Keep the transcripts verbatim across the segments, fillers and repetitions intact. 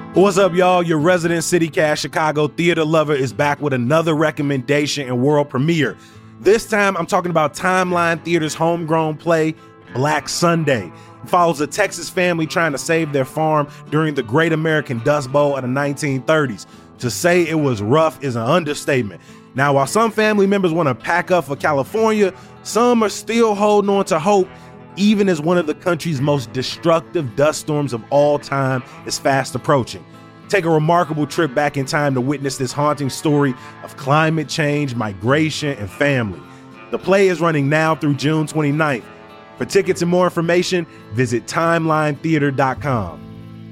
What's up, y'all? Your resident CityCast Chicago theater lover is back with another recommendation and world premiere. This time, I'm talking about Timeline Theater's homegrown play, Black Sunday. It follows a Texas family trying to save their farm during the Great American Dust Bowl of the nineteen thirties. To say it was rough is an understatement. Now, while some family members want to pack up for California, some are still holding on to hope, even as one of the country's most destructive dust storms of all time is fast approaching. Take a remarkable trip back in time to witness this haunting story of climate change, migration, and family. The play is running now through June twenty-ninth. For tickets and more information, visit timeline theater dot com.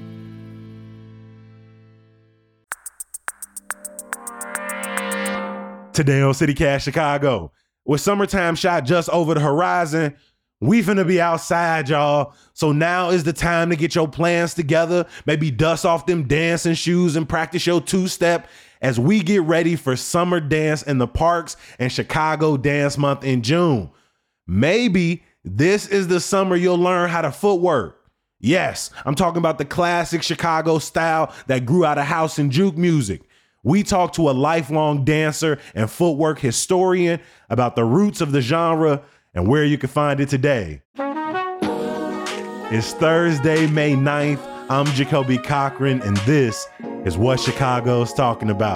Today on CityCast Chicago, with summertime shot just over the horizon, we finna be outside, y'all. So now is the time to get your plans together, maybe dust off them dancing shoes and practice your two-step as we get ready for summer dance in the parks and Chicago Dance Month in June. Maybe this is the summer you'll learn how to footwork. Yes, I'm talking about the classic Chicago style that grew out of house and juke music. We talked to a lifelong dancer and footwork historian about the roots of the genre and where you can find it today. It's Thursday, May ninth. I'm Jacoby Cochran, and this is what Chicago's talking about.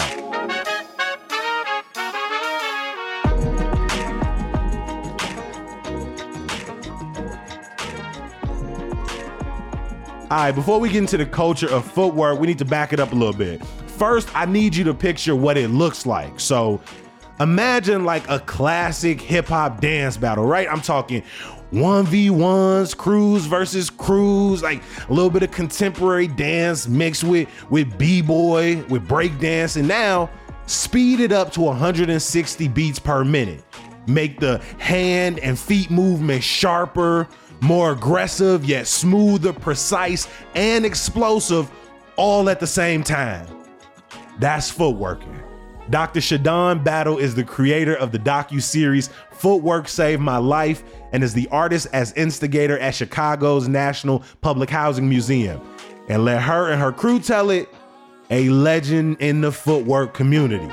All right, before we get into the culture of footwork, we need to back it up a little bit. First, I need you to picture what it looks like. So imagine like a classic hip hop dance battle, right? I'm talking one v ones, crews versus crews, like a little bit of contemporary dance mixed with, with b-boy, with break dance, and now speed it up to one hundred sixty beats per minute. Make the hand and feet movement sharper, more aggressive, yet smoother, precise, and explosive all at the same time. That's footworking. Doctor Shadon Battle is the creator of the docu-series Footwork Saved My Life and is the artist as instigator at Chicago's National Public Housing Museum. And let her and her crew tell it, a legend in the footwork community.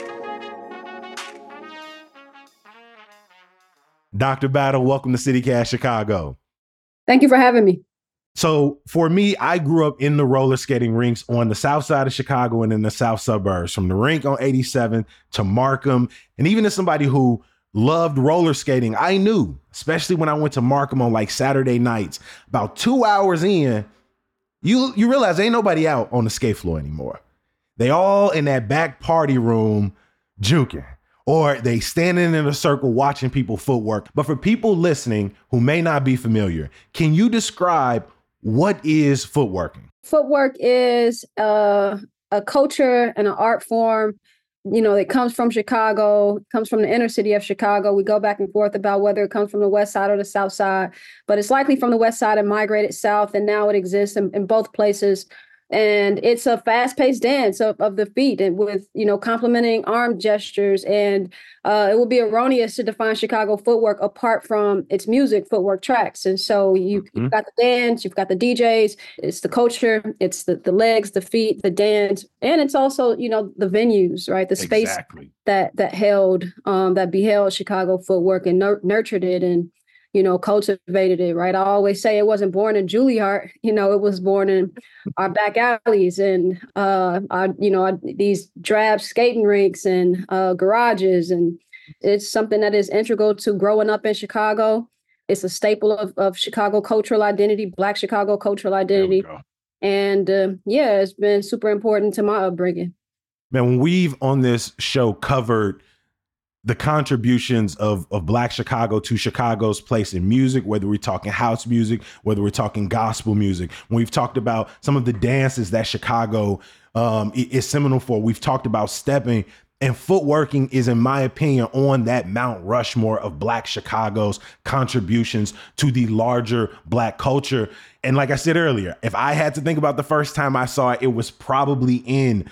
Doctor Battle, welcome to CityCast Chicago. Thank you for having me. So for me, I grew up in the roller skating rinks on the south side of Chicago and in the south suburbs, from the rink on eighty-seven to Markham. And even as somebody who loved roller skating, I knew, especially when I went to Markham on like Saturday nights, about two hours in, you, you realize ain't nobody out on the skate floor anymore. They all in that back party room juking, or they standing in a circle watching people footwork. But for people listening who may not be familiar, can you describe what is footworking? Footwork is uh, a culture and an art form, you know, it comes from Chicago, comes from the inner city of Chicago. We go back and forth about whether it comes from the west side or the south side, but it's likely from the west side and migrated south, and now it exists in, in both places. And it's a fast-paced dance of, of the feet, and with, you know, complementing arm gestures. And uh, it would be erroneous to define Chicago footwork apart from its music footwork tracks. And so you, mm-hmm. you've got the dance, you've got the D Js, it's the culture, it's the, the legs, the feet, the dance, and it's also, you know, the venues, right? The space exactly. that that held, um, that beheld Chicago footwork and nur- nurtured it and, you know, cultivated it, right? I always say it wasn't born in Juilliard, you know, it was born in our back alleys and, uh, our, you know, our, these drab skating rinks and uh, garages. And it's something that is integral to growing up in Chicago. It's a staple of, of Chicago cultural identity, Black Chicago cultural identity. And uh, yeah, it's been super important to my upbringing. Man, when we've on this show covered the contributions of, of Black Chicago to Chicago's place in music, whether we're talking house music, whether we're talking gospel music, when we've talked about some of the dances that Chicago um, is seminal for, we've talked about stepping, and footworking is, in my opinion, on that Mount Rushmore of Black Chicago's contributions to the larger Black culture. And like I said earlier, if I had to think about the first time I saw it, it was probably in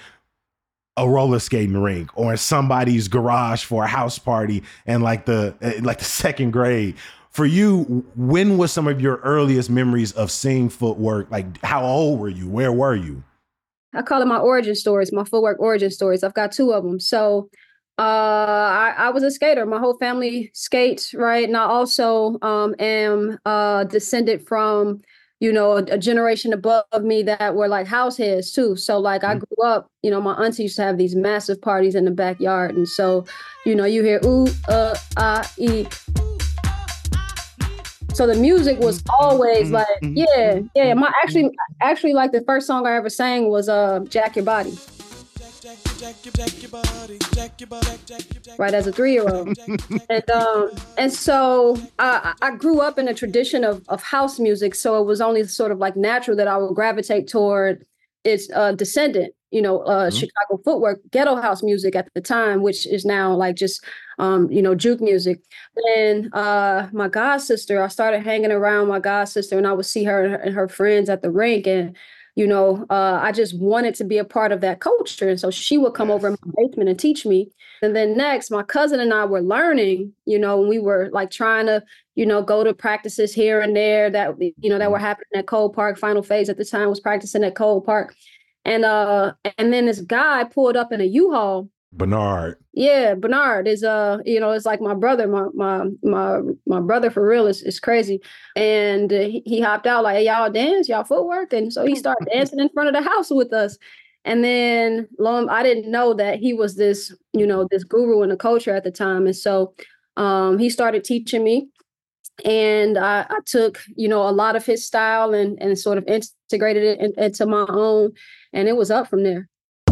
a roller skating rink or in somebody's garage for a house party and like the like the second grade. For you, when was some of your earliest memories of seeing footwork? Like, how old were you? Where were you? I call it my origin stories, my footwork origin stories. I've got two of them. So uh, I, I was a skater. My whole family skates, right? And I also um, am uh, descended from, you know, a, a generation above me that were like house heads too. So like I grew up, you know, my auntie used to have these massive parties in the backyard. And so, you know, you hear ooh, uh, ah, ee. So the music was always like, yeah, yeah. My actually, actually, like the first song I ever sang was uh, "Jack Your Body." Right, as a three-year-old, and um, and so I, I grew up in a tradition of of house music. So it was only sort of like natural that I would gravitate toward its uh, descendant. You know, uh, mm-hmm. Chicago footwork, ghetto house music at the time, which is now like just, um, you know, juke music. And uh, my god sister, I started hanging around my god sister, and I would see her and her friends at the rink, and you know, uh, I just wanted to be a part of that culture. And so she would come over in my basement and teach me. And then next, my cousin and I were learning. You know, we were like trying to, you know, go to practices here and there that you know that were happening at Cole Park. Final Phase at the time was practicing at Cole Park. And uh, and then this guy pulled up in a U-Haul. Bernard. Yeah, Bernard is uh, you know, it's like my brother, my my my my brother for real. is is crazy. And uh, he, he hopped out like, hey, y'all dance, y'all footwork, and so he started dancing in front of the house with us. And then, lo, I didn't know that he was this, you know, this guru in the culture at the time. And so um, he started teaching me. And I, I took, you know, a lot of his style and and sort of integrated it in, into my own. And it was up from there.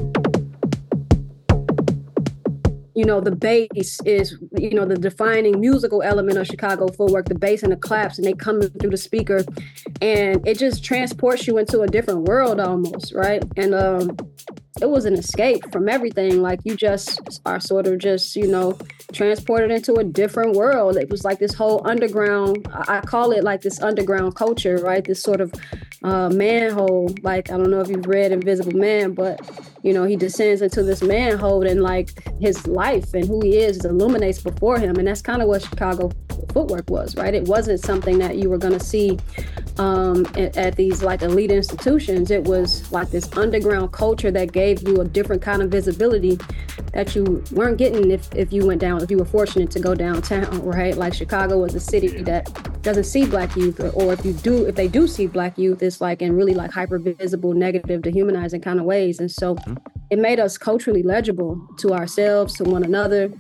You know, the bass is, you know, the defining musical element of Chicago footwork, the bass and the claps, and they come through the speaker. And it just transports you into a different world almost, right? And um, it was an escape from everything. Like you just are sort of just, you know, transported into a different world. It was like this whole underground, I call it like this underground culture, right? This sort of uh, manhole. Like, I don't know if you've read Invisible Man, but, you know, he descends into this manhole and like his life and who he is illuminates before him. And that's kind of what Chicago footwork was, right? It wasn't something that you were going to see um, at, at these like elite institutions. It was like this underground culture that gave you a different kind of visibility that you weren't getting if, if you went down, if you were fortunate to go downtown, right? Like Chicago was a city that doesn't see Black youth, or, or if you do, if they do see Black youth, it's like in really like hyper visible, negative, dehumanizing kind of ways. And so mm-hmm. it made us culturally legible to ourselves, to one another.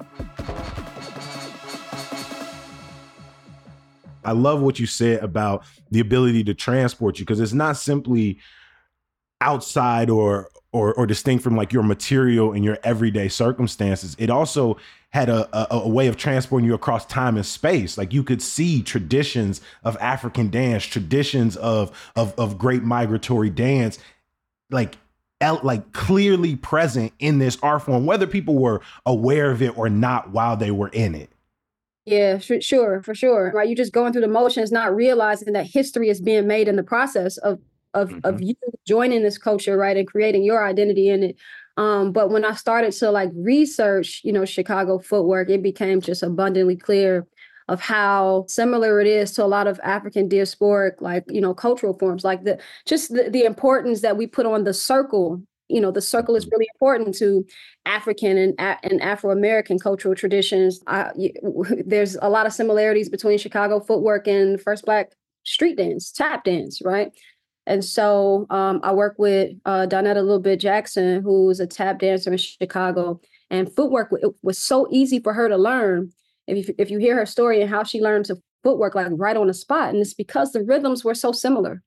I love what you said about the ability to transport you, because it's not simply outside or or or distinct from like your material and your everyday circumstances. It also had a, a, a way of transporting you across time and space. Like you could see traditions of African dance, traditions of of of great migratory dance, like like clearly present in this art form, whether people were aware of it or not while they were in it. Yeah, for sure, for sure. Right, you're just going through the motions, not realizing that history is being made in the process of of mm-hmm. of you joining this culture, right, and creating your identity in it. Um, but when I started to like research, you know, Chicago footwork, it became just abundantly clear of how similar it is to a lot of African diasporic, like, you know, cultural forms, like the just the, the importance that we put on the circle. You know, the circle is really important to African and, and Afro-American cultural traditions. I, there's a lot of similarities between Chicago footwork and first Black street dance, tap dance, right? And so um, I work with uh, Donetta Little Bit Jackson, who's a tap dancer in Chicago. And footwork, it was so easy for her to learn. If you, if you hear her story and how she learned to footwork, like right on the spot, and it's because the rhythms were so similar.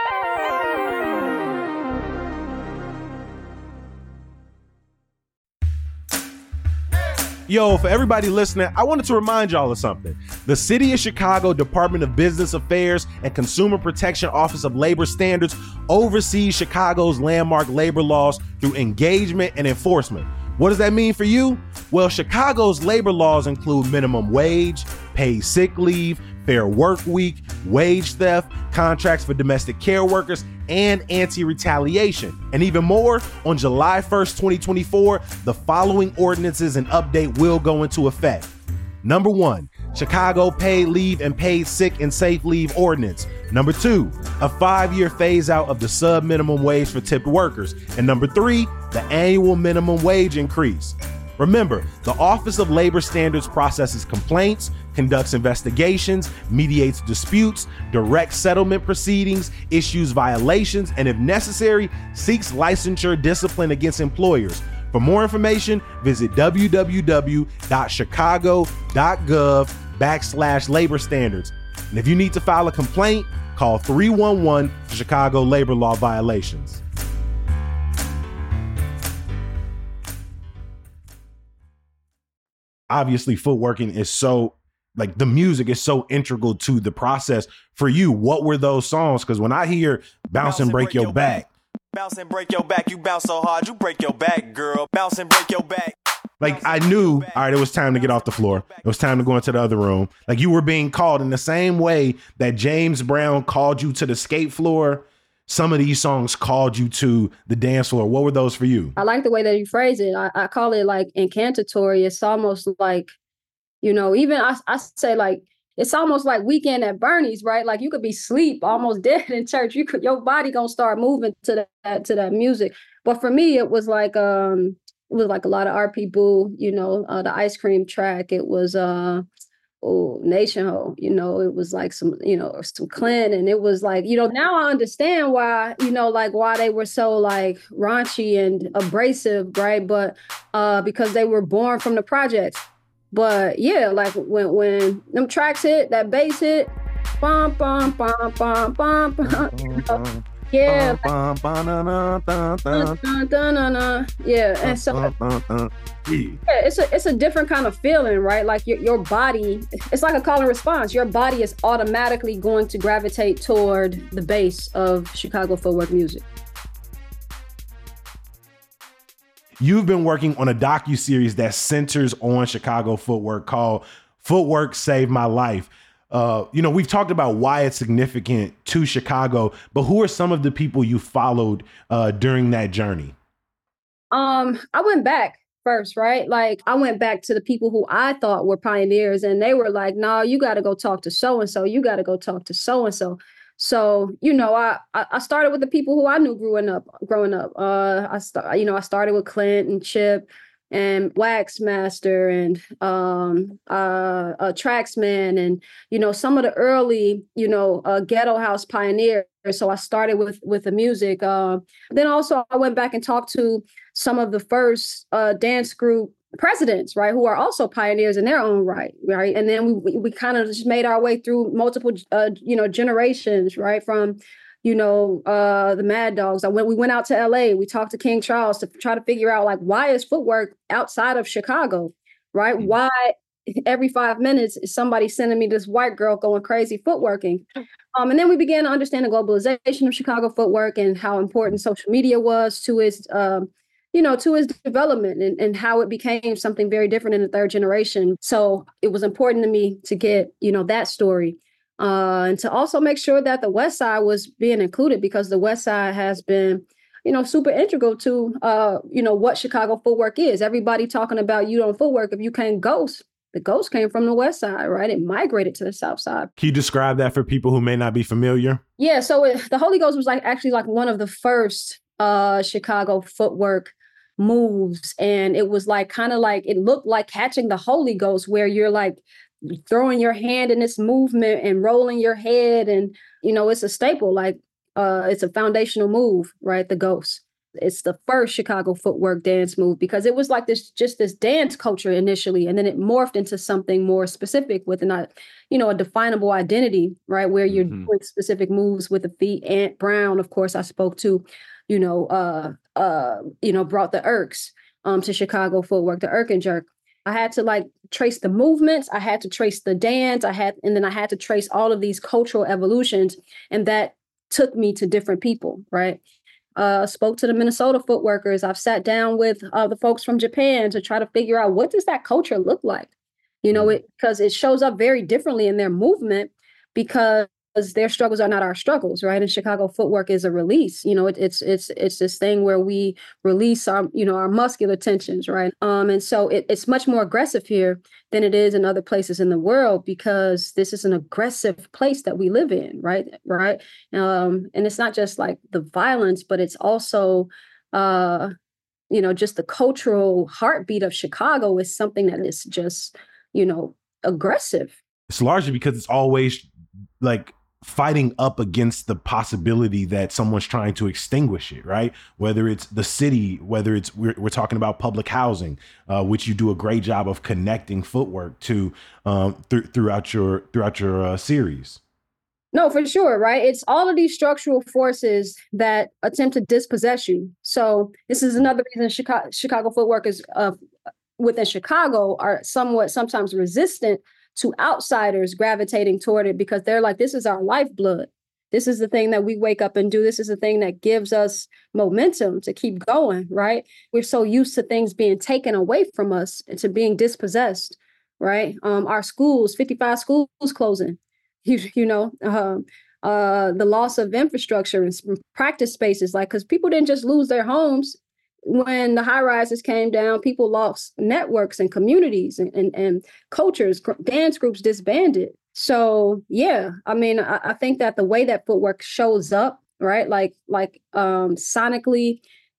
Yo, for everybody listening, I wanted to remind y'all of something. The City of Chicago Department of Business Affairs and Consumer Protection Office of Labor Standards oversees Chicago's landmark labor laws through engagement and enforcement. What does that mean for you? Well, Chicago's labor laws include minimum wage, paid sick leave, fair work week, wage theft, contracts for domestic care workers, and anti-retaliation. And even more, on July first, twenty twenty-four, the following ordinances and update will go into effect. Number one, Chicago Paid Leave and Paid Sick and Safe Leave Ordinance. Number two, a five-year phase out of the sub-minimum wage for tipped workers. And number three, the annual minimum wage increase. Remember, the Office of Labor Standards processes complaints, conducts investigations, mediates disputes, directs settlement proceedings, issues violations, and if necessary, seeks licensure discipline against employers. For more information, visit w w w dot chicago dot gov backslash labor standards. And if you need to file a complaint, call three one one for Chicago labor law violations. Obviously, footworking is so, like, the music is so integral to the process. For you, what were those songs? Because when I hear Bounce and Break Your Back, bounce and break your back, you bounce so hard, you break your back, girl. Bounce and break your back. like, I knew, all right, it was time to get off the floor. It was time to go into the other room. Like, you were being called in the same way that James Brown called you to the skate floor. Some of these songs called you to the dance floor. What were those for you? I like the way that you phrase it. I, I call it like incantatory. It's almost like, you know, even I, I say like, it's almost like Weekend at Bernie's, right? Like you could be asleep, almost dead in church. You could, your body gonna start moving to that, to that music. But for me, it was like, um, it was like a lot of R P Boo, you know, uh, the Ice Cream track. It was, uh, oh, Nation Ho, you know, it was like some, you know, some Clint. And it was like, you know, now I understand why, you know, like why they were so like raunchy and abrasive, right? But uh, because they were born from the projects. But yeah, like when when them tracks hit, that bass hit, bum, bum, bum, bum, bum, bum, you know, yeah. Yeah, and so yeah, it's a it's a different kind of feeling, right? Like your your body, it's like a call and response. Your body is automatically going to gravitate toward the bass of Chicago footwork music. You've been working on a docuseries that centers on Chicago footwork called Footwork Saved My Life. Uh, you know, we've talked about why it's significant to Chicago, but who are some of the people you followed uh, during that journey? Um, I went back first, right? Like I went back to the people who I thought were pioneers, and they were like, "No, you got to go talk to so and so. You got to go talk to so and so." So, you know, I I started with the people who I knew growing up. Growing up, uh, I start, you know, I started with Clint and Chip and Waxmaster and um, uh, uh, Traxman and, you know, some of the early, you know, uh, ghetto house pioneers. So I started with with the music. Uh, then also I went back and talked to some of the first uh, dance group presidents, right, who are also pioneers in their own right, right. And then we we, we kind of just made our way through multiple, uh, you know, generations, right, from you know, uh, the Mad Dogs. I went, we went out to L A. We talked to King Charles to try to figure out like, why is footwork outside of Chicago, right? Mm-hmm. Why every five minutes is somebody sending me this white girl going crazy footworking? Um, and then we began to understand the globalization of Chicago footwork and how important social media was to its, um, you know, to its development and, and how it became something very different in the third generation. So it was important to me to get, you know, that story. Uh, and to also make sure that the West Side was being included, because the West Side has been, you know, super integral to, uh, you know, what Chicago footwork is. Everybody talking about you don't footwork if you can't ghost. The ghost came from the West Side, right? It migrated to the South Side. Can you describe that for people who may not be familiar? Yeah, so it, the Holy Ghost was like actually like one of the first uh, Chicago footwork moves. And it was like kind of like, it looked like catching the Holy Ghost, where you're like, throwing your hand in this movement and rolling your head. And, you know, it's a staple, like uh, it's a foundational move, right? The Ghost. It's the first Chicago footwork dance move, because it was like this, just this dance culture initially. And then it morphed into something more specific with an, you know, a definable identity, right? Where you're mm-hmm. doing specific moves with the feet. Ant Brown, of course, I spoke to, you know, uh, uh, you know, brought the Irks um, to Chicago footwork, the Irk and Jerk. I had to like trace the movements. I had to trace the dance. I had, and then I had to trace all of these cultural evolutions. And that took me to different people, right? Uh, spoke to the Minnesota footworkers. I've sat down with uh, the folks from Japan to try to figure out, what does that culture look like? You know, it because it shows up very differently in their movement, because their struggles are not our struggles, right? And Chicago footwork is a release. You know, it, it's it's it's this thing where we release our, you know, our muscular tensions, right? Um, and so it, it's much more aggressive here than it is in other places in the world because this is an aggressive place that we live in, right? Right. Um, and it's not just like the violence, but it's also, uh, you know, just the cultural heartbeat of Chicago is something that is just, you know, aggressive. It's largely because it's always like fighting up against the possibility that someone's trying to extinguish it, right? Whether it's the city, whether it's we're, we're talking about public housing, uh, which you do a great job of connecting footwork to um, th- throughout your throughout your uh, series. No, for sure, right? It's all of these structural forces that attempt to dispossess you. So this is another reason Chicago, Chicago footwork is uh, within Chicago are somewhat sometimes resistant to outsiders gravitating toward it because they're like, this is our lifeblood. This is the thing that we wake up and do. This is the thing that gives us momentum to keep going, right? We're so used to things being taken away from us and to being dispossessed, right? Um, our schools, fifty-five schools closing, you, you know, um, uh, the loss of infrastructure and practice spaces, like, because people didn't just lose their homes. When the high rises came down, people lost networks and communities and, and, and cultures, dance groups disbanded. So, yeah, I mean, I, I think that the way that footwork shows up, right, like like um, sonically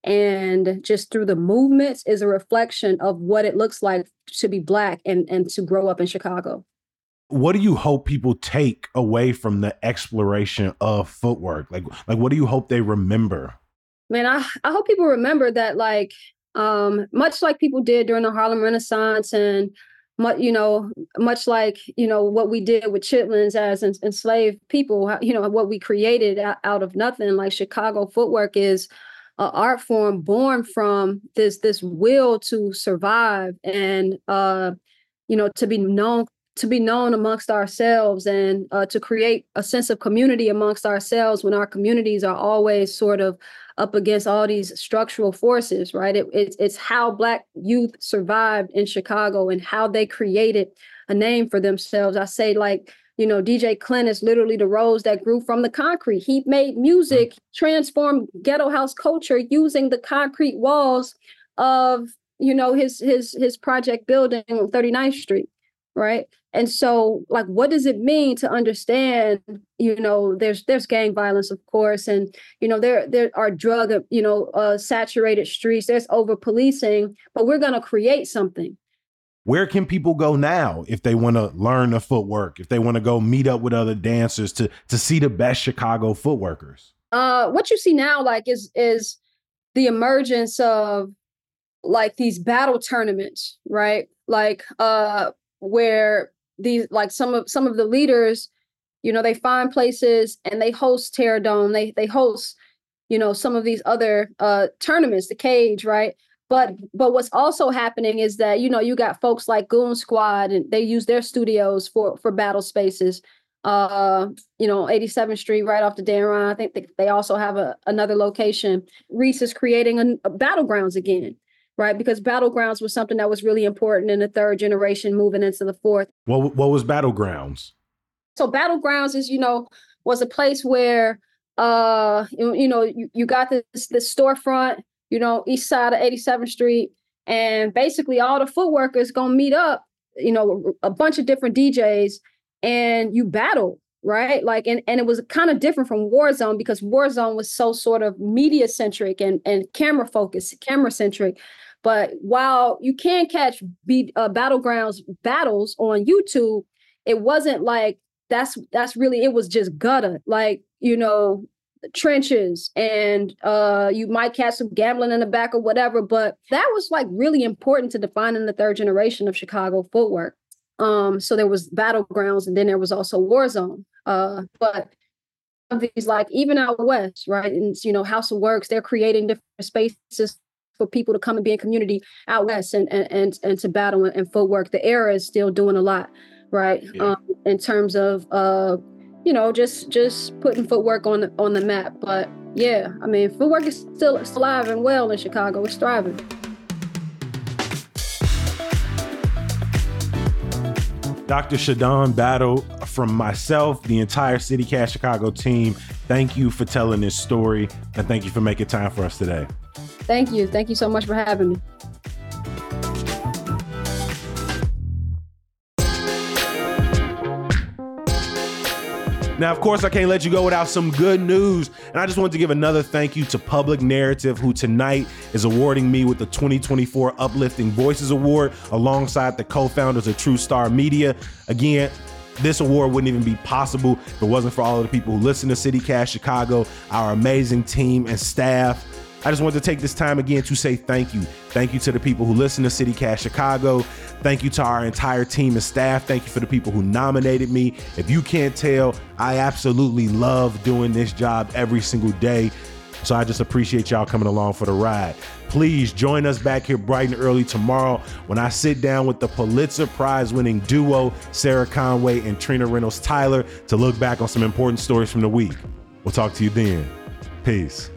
and just through the movements is a reflection of what it looks like to be Black and, and to grow up in Chicago. What do you hope people take away from the exploration of footwork? Like, like what do you hope they remember? Man, I, I hope people remember that, like, um, much like people did during the Harlem Renaissance and, much, you know, much like, you know, what we did with chitlins as enslaved people, you know, what we created out of nothing, like Chicago footwork is an art form born from this this will to survive and, uh, you know, to be known to be known amongst ourselves and uh, to create a sense of community amongst ourselves when our communities are always sort of up against all these structural forces, right? It, it, it's how Black youth survived in Chicago and how they created a name for themselves. I say, like, you know, D J Clint is literally the rose that grew from the concrete. He made music, transformed ghetto house culture using the concrete walls of, you know, his his his project building on thirty-ninth Street. Right. And so, like, what does it mean to understand, you know, there's there's gang violence, of course, and, you know, there there are drug, you know, uh, saturated streets. There's over policing, but we're going to create something. Where can people go now if they want to learn the footwork, if they want to go meet up with other dancers to to see the best Chicago footworkers? Uh, what you see now, like, is is the emergence of like these battle tournaments, right? Like, uh. where these like some of some of the leaders, you know, they find places and they host Terror Dome. They they host, you know, some of these other uh, tournaments, the Cage, right? But but what's also happening is that, you know, you got folks like Goon Squad and they use their studios for for battle spaces. Uh, you know, eighty-seventh Street, right off the Dan Ryan. I think they, they also have a, another location. Reese is creating a, a battlegrounds again. Right, because Battlegrounds was something that was really important in the third generation moving into the fourth. What what was Battlegrounds? So Battlegrounds is, you know, was a place where, uh, you, you know, you, you got this this storefront, you know, east side of eighty-seventh Street, and basically all the footworkers gonna meet up, you know, a bunch of different D Js, and you battle. Right. Like, and, and it was kind of different from Warzone because Warzone was so sort of media centric and, and camera focused, camera centric. But while you can catch be, uh, Battlegrounds battles on YouTube, it wasn't like that's that's really it was just gutter, like, you know, trenches and uh, you might catch some gambling in the back or whatever. But that was like really important to defining the third generation of Chicago footwork. Um, so there was Battlegrounds and then there was also Warzone. Uh, but these, like, even out west, right? And, you know, House of Works, they're creating different spaces for people to come and be in community out west and and and, and to battle and, and footwork. The era is still doing a lot, right? Yeah. Um, in terms of uh, you know, just just putting footwork on the on the map. But yeah, I mean, footwork is still alive and well in Chicago. It's thriving. Doctor Shadon Battle, from myself, the entire CityCast Chicago team, thank you for telling this story, and thank you for making time for us today. Thank you. Thank you so much for having me. Now, of course, I can't let you go without some good news. And I just want to give another thank you to Public Narrative, who tonight is awarding me with the twenty twenty-four Uplifting Voices Award alongside the co-founders of True Star Media. Again, this award wouldn't even be possible if it wasn't for all of the people who listen to CityCast Chicago, our amazing team and staff. I just wanted to take this time again to say thank you. Thank you to the people who listen to CityCast Chicago. Thank you to our entire team and staff. Thank you for the people who nominated me. If you can't tell, I absolutely love doing this job every single day. So I just appreciate y'all coming along for the ride. Please join us back here bright and early tomorrow when I sit down with the Pulitzer Prize winning duo, Sarah Conway and Trina Reynolds Tyler, to look back on some important stories from the week. We'll talk to you then. Peace.